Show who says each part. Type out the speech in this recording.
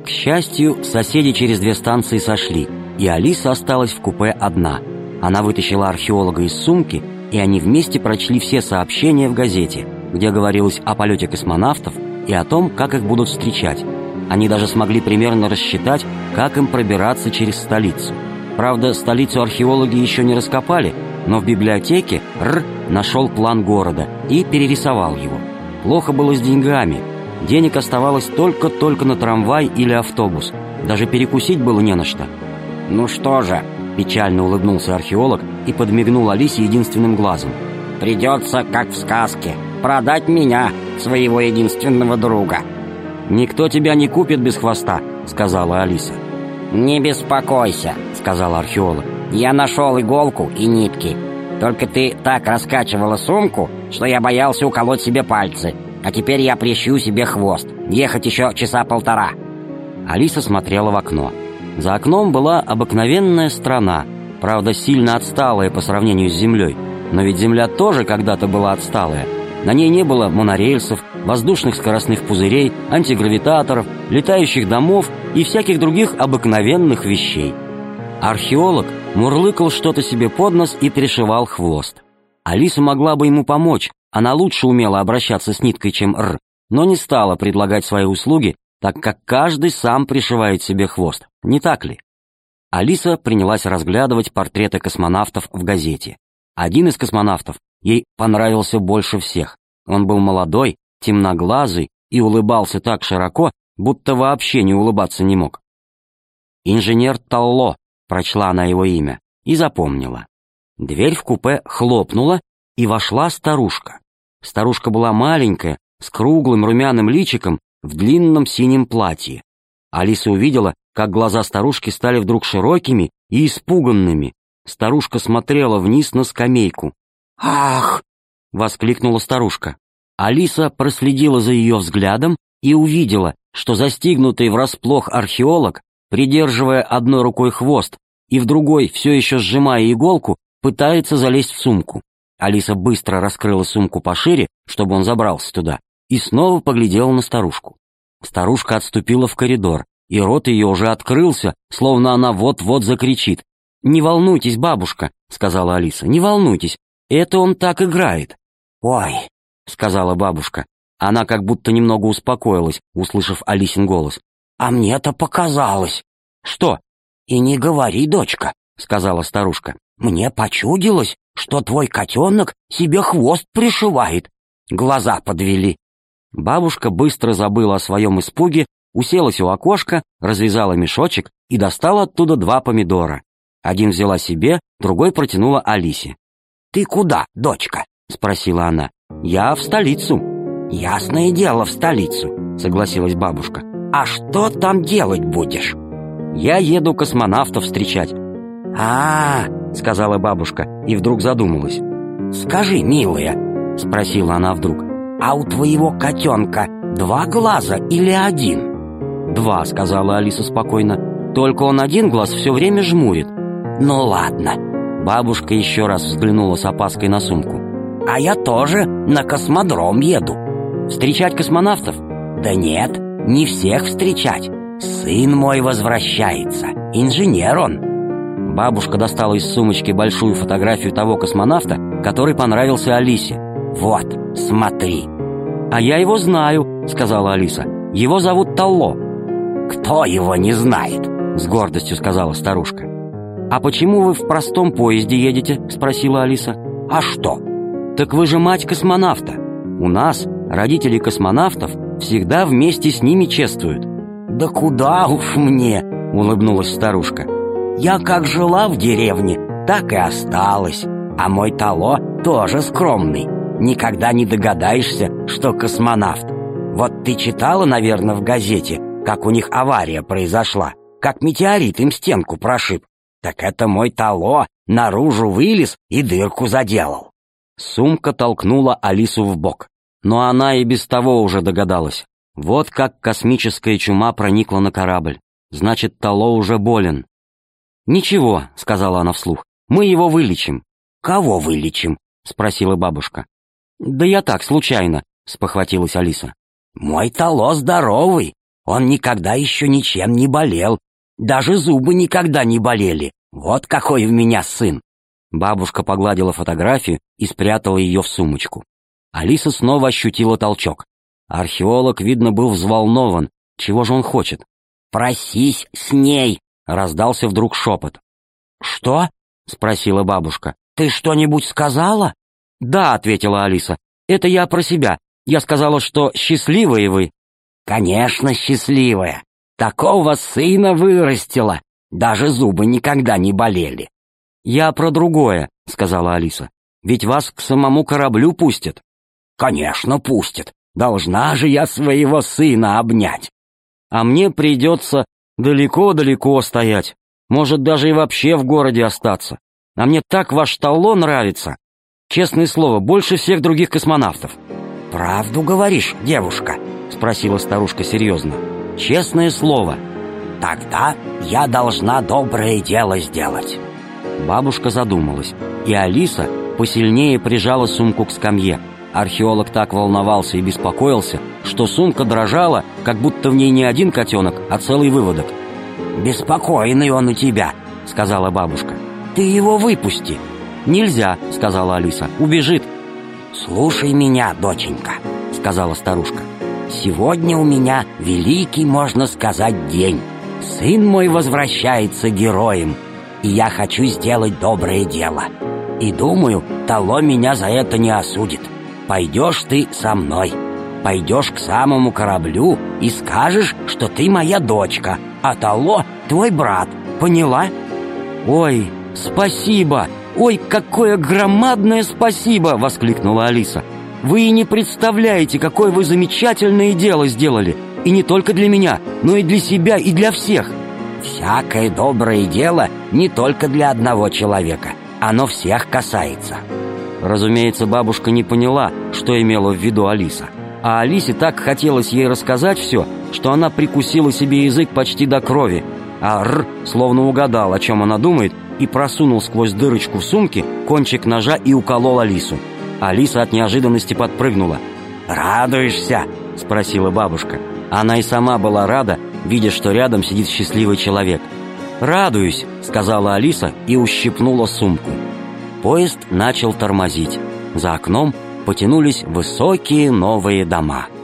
Speaker 1: К счастью, соседи через 2 станции сошли, и Алиса осталась в купе одна. Она вытащила археолога из сумки, и они вместе прочли все сообщения в газете, где говорилось о полете космонавтов и о том, как их будут встречать. Они даже смогли примерно рассчитать, как им пробираться через столицу. Правда, столицу археологи еще не раскопали, но в библиотеке нашел план города и перерисовал его. Плохо было с деньгами. Денег оставалось только на трамвай или автобус. Даже перекусить было не на что.
Speaker 2: «Ну что же», —
Speaker 1: печально улыбнулся археолог и подмигнул Алисе единственным глазом.
Speaker 2: «придется, как в сказке, продать меня, своего единственного друга».
Speaker 1: «Никто тебя не купит без хвоста», — сказала Алиса.
Speaker 2: «Не беспокойся», — сказал археолог. «Я нашел иголку и нитки. Только ты так раскачивала сумку, что я боялся уколоть себе пальцы. А теперь я прищу себе хвост. Ехать еще 1.5 часа».
Speaker 1: Алиса смотрела в окно. За окном была обыкновенная страна, правда, сильно отсталая по сравнению с Землей. Но ведь Земля тоже когда-то была отсталая. На ней не было монорельсов, воздушных скоростных пузырей, антигравитаторов, летающих домов и всяких других обыкновенных вещей. Археолог мурлыкал что-то себе под нос и пришивал хвост. Алиса могла бы ему помочь, она лучше умела обращаться с ниткой, чем но не стала предлагать свои услуги, так как каждый сам пришивает себе хвост, не так ли? Алиса принялась разглядывать портреты космонавтов в газете. Один из космонавтов ей понравился больше всех. Он был молодой, темноглазый и улыбался так широко, будто вообще не улыбаться не мог. «Инженер Талло», — прочла она его имя и запомнила. Дверь в купе хлопнула, и вошла старушка. Старушка была маленькая, с круглым румяным личиком, в длинном синем платье. Алиса увидела, как глаза старушки стали вдруг широкими и испуганными. Старушка смотрела вниз на скамейку. «Ах!» — воскликнула старушка. Алиса проследила за ее взглядом и увидела, что застигнутый врасплох археолог, придерживая одной рукой хвост и в другой, все еще сжимая иголку, пытается залезть в сумку. Алиса быстро раскрыла сумку пошире, чтобы он забрался туда, и снова поглядела на старушку. Старушка отступила в коридор, и рот ее уже открылся, словно она вот-вот закричит. «Не волнуйтесь, бабушка», — сказала Алиса, — «не волнуйтесь, это он так играет». «Ой», — сказала бабушка. Она как будто немного успокоилась, услышав Алисин голос. «А мне-то показалось». «Что?» «И не говори, дочка», — сказала старушка. «Мне почудилось, что твой котенок себе хвост пришивает. Глаза подвели». Бабушка быстро забыла о своем испуге, уселась у окошка, развязала мешочек и достала оттуда 2 помидора. Один взяла себе, другой протянула Алисе. «Ты куда, дочка?» — спросила она. «Я в столицу». «Ясное дело, в столицу», — согласилась бабушка. «А что там делать будешь?» «Я еду космонавтов встречать». — сказала бабушка и вдруг задумалась. «Скажи, милая», — спросила она вдруг, «а у твоего котенка 2 глаза или 1?» «2», — сказала Алиса спокойно, «только он 1 глаз все время жмурит». «Ну ладно». Бабушка еще раз взглянула с опаской на сумку. «А я тоже на космодром еду». «Встречать космонавтов?» «Да нет, не всех встречать. Сын мой возвращается, инженер он». Бабушка достала из сумочки большую фотографию того космонавта, который понравился Алисе. «Вот, смотри». «А я его знаю», — сказала Алиса. «Его зовут Талло». «Кто его не знает?» — с гордостью сказала старушка. «А почему вы в простом поезде едете?» — спросила Алиса. «А что?» «Так вы же мать космонавта. У нас родители космонавтов всегда вместе с ними чествуют». «Да куда уж мне?» — улыбнулась старушка. «Я как жила в деревне, так и осталась. А мой Талло тоже скромный. Никогда не догадаешься, что космонавт. Вот ты читала, наверное, в газете, как у них авария произошла, как метеорит им стенку прошиб. Так это мой Талло наружу вылез и дырку заделал». Сумка толкнула Алису в бок, но она и без того уже догадалась. Вот как космическая чума проникла на корабль. Значит, Талло уже болен. «Ничего», — сказала она вслух, — «мы его вылечим». «Кого вылечим?» — спросила бабушка. «Да я так, случайно», — спохватилась Алиса. «Мой Талло здоровый,
Speaker 2: Он никогда еще ничем не болел. Даже зубы никогда не болели. Вот какой у меня сын!»
Speaker 1: Бабушка погладила фотографию и спрятала ее в сумочку. Алиса снова ощутила толчок. Археолог, видно, был взволнован. Чего же он хочет?
Speaker 2: «Просись с ней!»
Speaker 1: — раздался вдруг шепот.
Speaker 2: «Что?» — спросила бабушка. «Ты что-нибудь сказала?»
Speaker 1: «Да», — ответила Алиса. «Это я про себя. Я сказала, что счастливые вы».
Speaker 2: «Конечно, счастливая. Такого сына вырастила. Даже зубы никогда не болели».
Speaker 1: «Я про другое», — сказала Алиса. «Ведь вас к самому кораблю пустят».
Speaker 2: «Конечно, пустят. Должна же я своего сына обнять».
Speaker 1: «А мне придется далеко-далеко стоять. Может, даже и вообще в городе остаться. А мне так ваш талон нравится. Честное слово, больше всех других космонавтов».
Speaker 2: «Правду говоришь, девушка?» — спросила старушка серьезно.
Speaker 1: «Честное слово».
Speaker 2: «Тогда я должна доброе дело сделать».
Speaker 1: Бабушка задумалась, и Алиса посильнее прижала сумку к скамье. Археолог так волновался и беспокоился, что сумка дрожала, как будто в ней не один котенок, а целый выводок.
Speaker 2: «Беспокойный он у тебя», — сказала бабушка. «Ты его выпусти».
Speaker 1: «Нельзя», — сказала Алиса, — «убежит».
Speaker 2: «Слушай меня, доченька», — сказала старушка. «Сегодня у меня великий, можно сказать, день. Сын мой возвращается героем, и я хочу сделать доброе дело. И думаю, Тало меня за это не осудит. Пойдешь ты со мной, пойдешь к самому кораблю и скажешь, что ты моя дочка, а Тало твой брат. Поняла?»
Speaker 1: «Ой, спасибо! Ой, какое громадное спасибо!» — воскликнула Алиса. «Вы и не представляете, какое вы замечательное дело сделали. И не только для меня, но и для себя, и для всех».
Speaker 2: «Всякое доброе дело не только для одного человека. Оно всех касается».
Speaker 1: Разумеется, бабушка не поняла, что имела в виду Алиса. А Алисе так хотелось ей рассказать все, что она прикусила себе язык почти до крови. А Р словно угадал, о чем она думает, и просунул сквозь дырочку в сумке кончик ножа и уколол Алису. Алиса от неожиданности подпрыгнула.
Speaker 2: «Радуешься?»
Speaker 1: — спросила бабушка. Она и сама была рада, видя, что рядом сидит счастливый человек. «Радуюсь», — сказала Алиса и ущипнула сумку. Поезд начал тормозить. За окном потянулись высокие новые дома.